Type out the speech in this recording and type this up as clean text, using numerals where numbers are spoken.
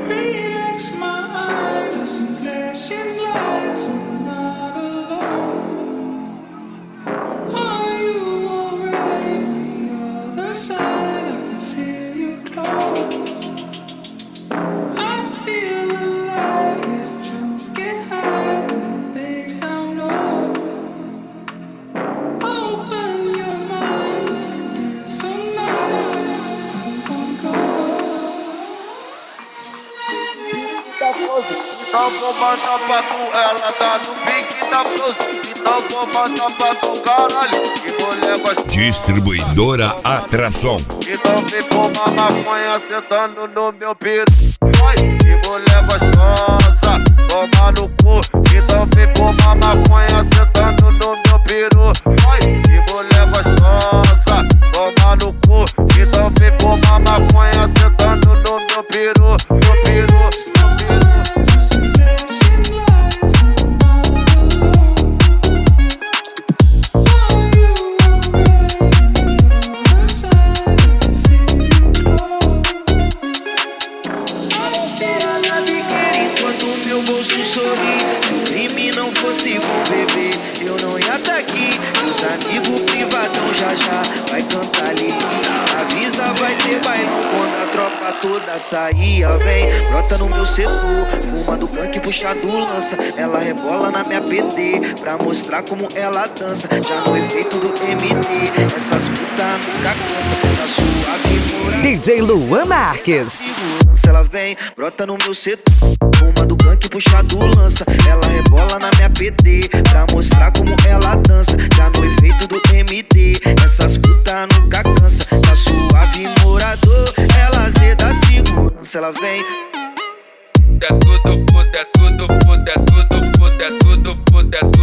Relax my eyes, I see flashing lights, I'm not alone. Are you alright on the other side? I can feel you close. I feel alive as drums get high and the bass down low. Open your mind, we can dance all night. I don't wanna go. Então vou mandar pra tu, ela tá no pique da blusa. Então vou mandar pra tu, caralho, que mulher gostosa. Distribuidora Atração. Então vem fumar maconha sentando no meu peru. Oi, que mulher gostosa, toma no cu. Então vem fumar maconha sentando no meu peru. Oi, que mulher gostosa, toma no cu. Então vem fumar maconha sentando no meu peru. No peru, no peru. Se o crime não fosse bom, bebê, eu não ia tá aqui. Meus amigos privadão já vai cantar ali. Avisa, vai ter bailão quando a tropa toda sair. Ela vem, brota no meu setor, fuma do gangue, puxa do lança. Ela rebola na minha PT pra mostrar como ela dança. Já no efeito do MD, essas putas nunca cansa. Tá suave, moral. DJ Luan Marques. Segurança, ela vem, brota no meu setor, fuma do gangue, puxa do lança. Ela rebola na minha PT pra mostrar como ela dança. Já no efeito do MD, essas putas nunca cansa. Tá suave, morador, ela zeda segurança. Ela vem. É tudo, é tudo, é tudo, é tudo, é tudo.